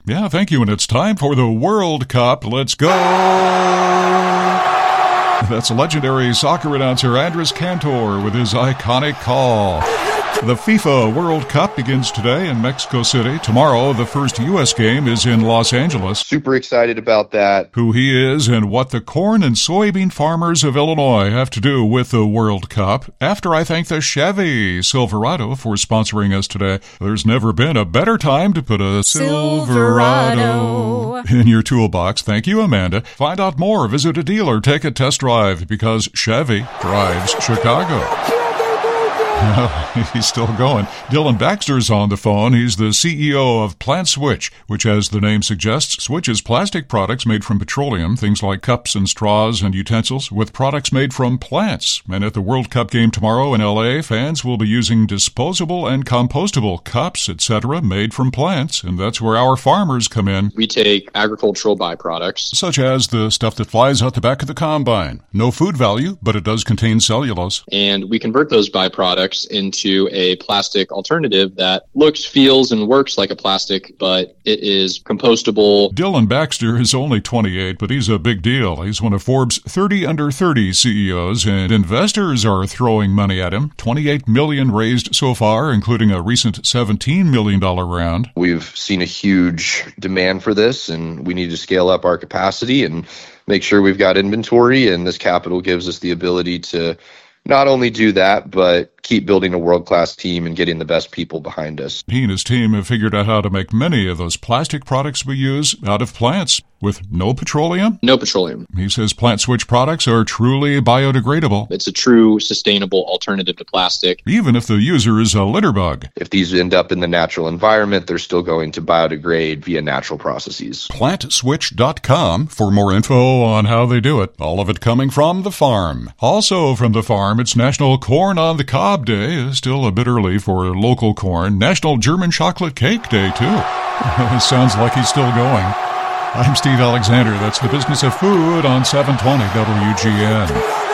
Yeah, thank you. And it's time for the World Cup. Let's go. That's legendary soccer announcer Andres Cantor with his iconic call. The FIFA World Cup begins today in Mexico City. Tomorrow, the first U.S. game is in Los Angeles. Super excited about that. Who he is and what the corn and soybean farmers of Illinois have to do with the World Cup. After I thank the Chevy Silverado for sponsoring us today. There's never been a better time to put a Silverado in your toolbox. Thank you, Amanda. Find out more. Visit a dealer. Take a test drive because Chevy drives Chicago. He's still going. Dylan Baxter's on the phone. He's the CEO of Plant Switch, which, as the name suggests, switches plastic products made from petroleum, things like cups and straws and utensils, with products made from plants. And at the World Cup game tomorrow in L.A., fans will be using disposable and compostable cups, etc., made from plants, and that's where our farmers come in. We take agricultural byproducts, such as the stuff that flies out the back of the combine. No food value, but it does contain cellulose. And we convert those byproducts into a plastic alternative that looks, feels, and works like a plastic, but it is compostable. Dylan Baxter is only 28, but he's a big deal. He's one of Forbes' 30 under 30 CEOs, and investors are throwing money at him. $28 million raised so far, including a recent $17 million round. We've seen a huge demand for this, and we need to scale up our capacity and make sure we've got inventory, and this capital gives us the ability to not only do that, but keep building a world-class team and getting the best people behind us. He and his team have figured out how to make many of those plastic products we use out of plants with no petroleum. No petroleum. He says Plant Switch products are truly biodegradable. It's a true sustainable alternative to plastic. Even if the user is a litter bug. If these end up in the natural environment, they're still going to biodegrade via natural processes. PlantSwitch.com for more info on how they do it. All of it coming from the farm. Also from the farm, it's National Corn on the Cob Day. Still a bit early for local corn. National German Chocolate Cake Day, too. Sounds like he's still going. I'm Steve Alexander. That's the Business of Food on 720 WGN.